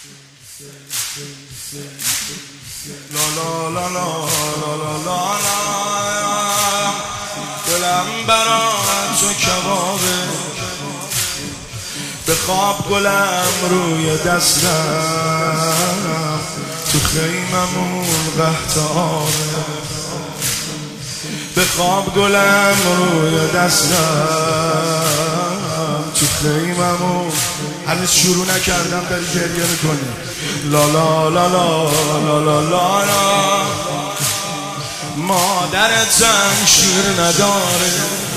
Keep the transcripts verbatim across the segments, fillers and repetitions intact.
لا لا لا لا لا لا لا لا دلم برای تو کبابه، به خواب گلم روی دستم، تو خیممون قهتاره، به خواب گلم روی دستم، تو خیممون. هنوز شروع نکردم داری گریه میکنی. لا لا لا لا لا لا لا لا مادرتم شیر نداره،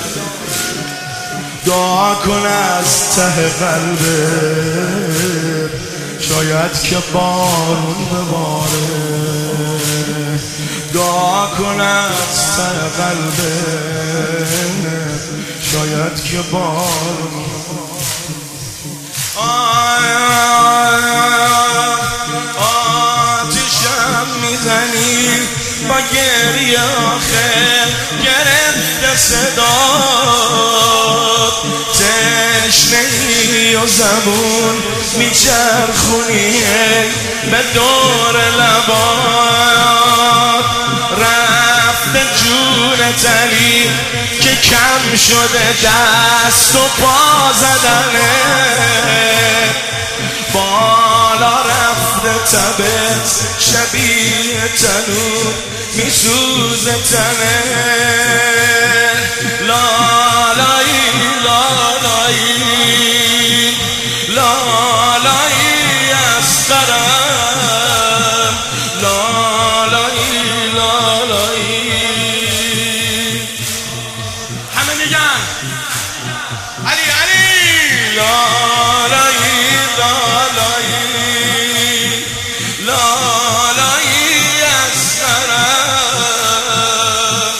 دعا کن از ته قلبه، شاید که بارون بباره، دعا کن از ته قلبه، شاید که بارون. آتیشم میزنی با گریه آخه گرفته صدات، تشنهی و زبون میچرخونی به دور لبات، رفته جون تلی که کم شده دست و پا زدنه، بالا رفته تبت شبیه تنور میسوزه تنه. لالایی لالایی لالایی اصغرم، لالایی لالایی. همه میگن علی علی. لالایی لالایی لالایی اصغرم.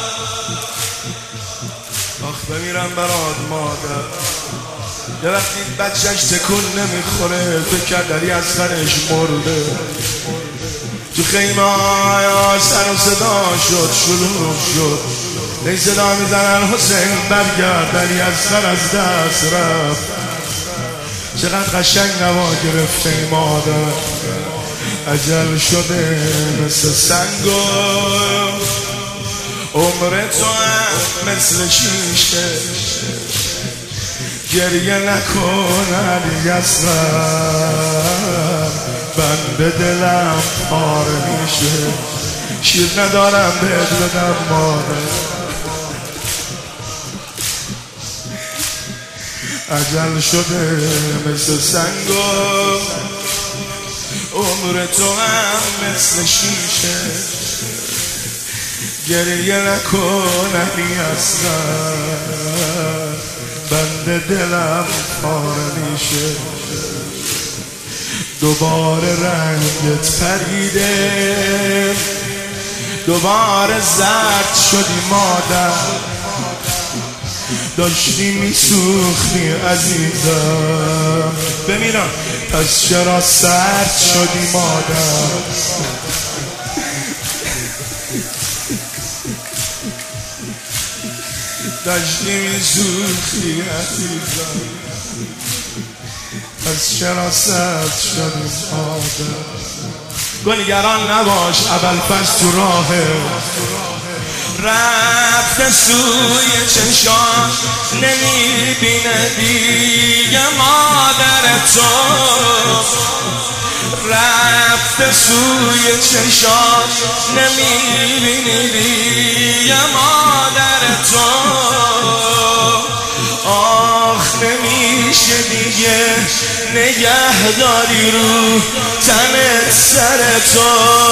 آخ بمیرم برات مادر، یه وقتی بچهش تکون نمیخوره فکر کرد علی اصغرش مرده. تو خیمه های سر و صدا شد، شلوغ شد، ای صدا میزنن حسین برگرد، علی اصغر از دست رفت. چقدر قشنگ نوا گرفته ای مادر، اجل شده مثل سنگو، عمر تو هم مثل شیشه، گریه نکن علی اصغر، بند دلم پاره میشه، شیر ندارم بهت بدم مادر، اجل شده مثل سنگو، عمر تو هم مثل شیشه، گریه نکن علی اصغر، بند دلم پاره میشه. دوباره رنگت پریده، دوباره زرد شدی مادر، داشتی میسوختی عزیزم، ببینم پس چرا سرد شدی مادر. داشتی میسوختی عزیزم، پس چرا سرد شدی مادر. گلگران نباش ابوالفضل تو راهه، رفته سوی چشام نمیبینه دیگه مادر تو، رفته سوی چشام نمیبینه دیگه مادر تو. آخ نمیشه دیگه نگهداری رو تنت سر تو،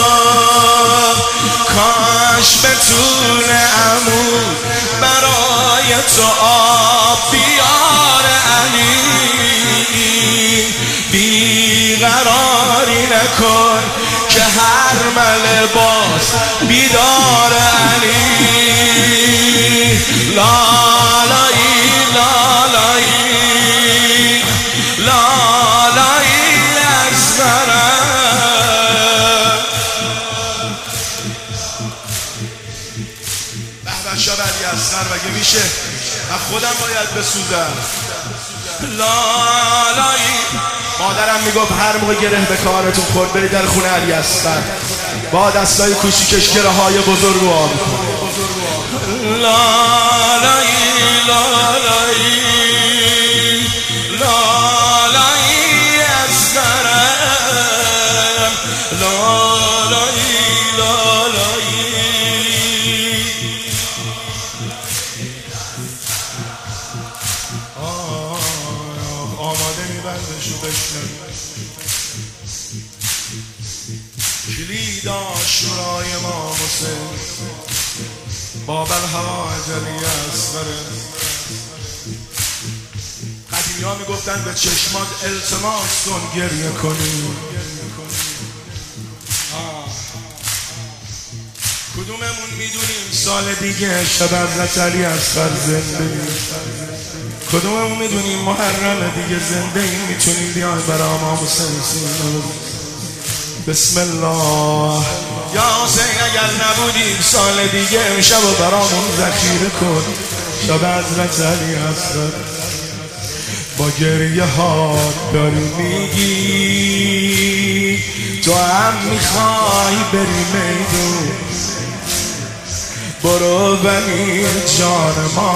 کاش بتونه عمود برای تو آب بیاره علی، بیقراری نکن که هر ملباس بیدار علی. لالایی لالایی لالایی اصغرم. به به شب علی اصغر مگه میشه؟ من خودم باید بسوزم. لالایی مادرم میگفت هر موقع گره به کارتون خورد برید در خونه علی اصغر با دستای کوچیکش گره های بزرگ رو آب لا لای لا لای لا لای اصغرم لا لای لا لای آماده میبندشو بشنم کلید آشورای ما حسین باب الهوا علی اصغر قدیمی ها میگفتن به چشمات التماس کن گریه کنی کدوممون میدونیم سال دیگه شب حضرت علی اصغر زنده کدوممون میدونیم محرم دیگه زنده این میتونیم بیان برای امام حسین سینه بسم الله یا حسین اگر نبودیم سال دیگه امشب و برامون ذخیره کن شب حضرت علی اصغر با گریه ها داری میگی تو هم میخوای بری میدون برو بمیر جان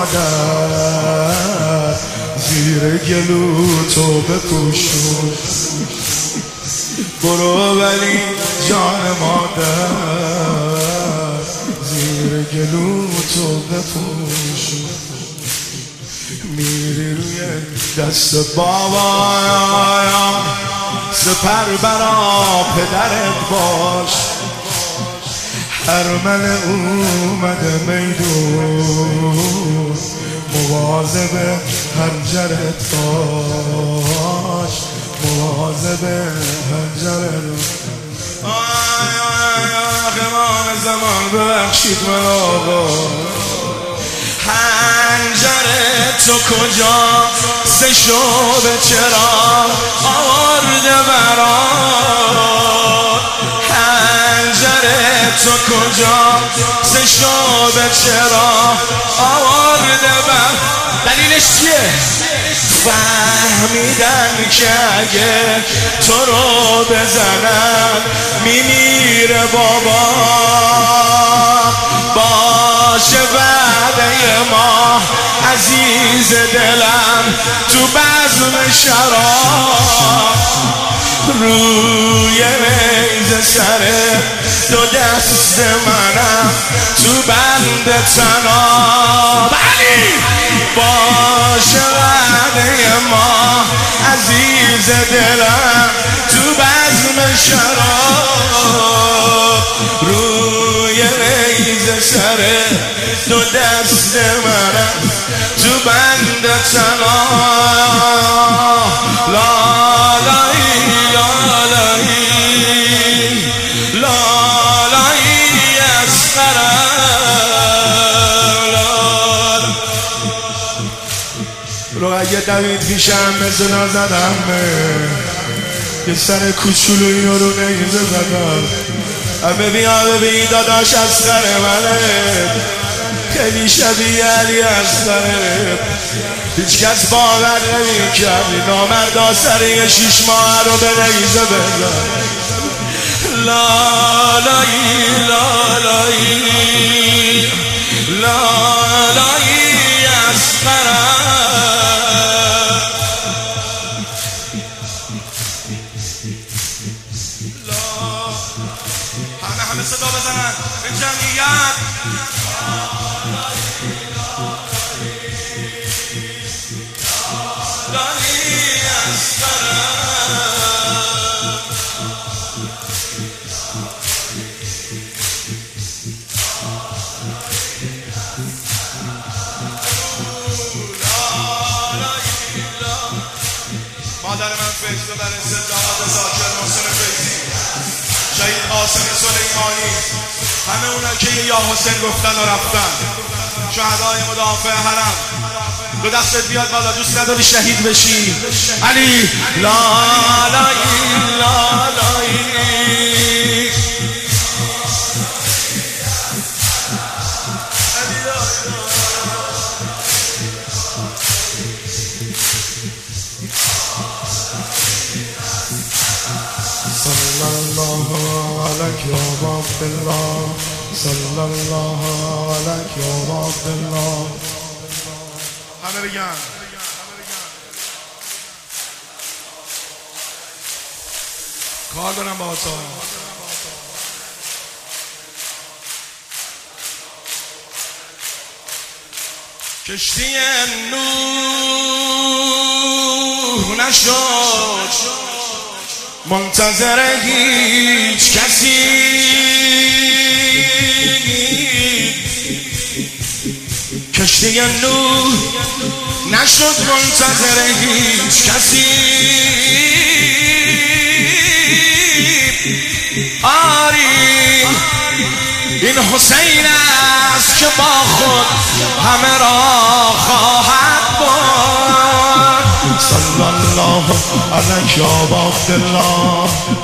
مادر زیر گلو تو بپوشون برو ولی جان مادر زیر گلو تو بپوشون میری روی دست بابا سپر برا پدرت باش هرمن اومده میدون مواظب حنجرت باش مواظب حنجرت آی آی آی امام زمان ببخشید من آقا حنجرت تو کجا سه شعبه چرا آورده برات حنجرت تو کجا سه شعبه چرا آورده بر دلیلش چیه؟ فهمیدن که اگه تو رو بزنن میمیره بابا باشه وعده ما عزیز دلم تو بزم شراب روی میز سره دو دست منم تو بند تناب علی باشه وعده ما عزیز دلم تو بزم شراب روی میز سره دو دست منم تو بند تناب لا لای لا لای لا لای اصغرم رو اگه دوید پیشم مثل نزدم یه سر کوچولو اینو رو نیزه زدم همه بیا ببین داداش اصغر منه خیلی شبیه علی اصغره هیچ کس باور نمی کرد نامردا سر یه شیش ماه رو به نیزه بزن لا لای لا لای لا لای اصغرم لا همه همه صدا بزنن به جمعیت مادر من فیض ببره زندانات زاکر محسن فیضی شهید قاسم سلیمانی همه اونا که یا حسین گفتن و رفتن شهدای مدافع حرم دو دستت بیاد بالا دوست نداری شهید بشی علی لا لای لا لای صلی الله علیک یا رب الله صلی الله علیک یا رب الله. همه بگن کار دارم با تو. کشتی نوح نشد منتظر هیچ کسی، کشتی نوح نشد منتظر هیچ کسی. آری این حسین است که با خود همه را خواهد برد. صلی الله علیک یا عبدالله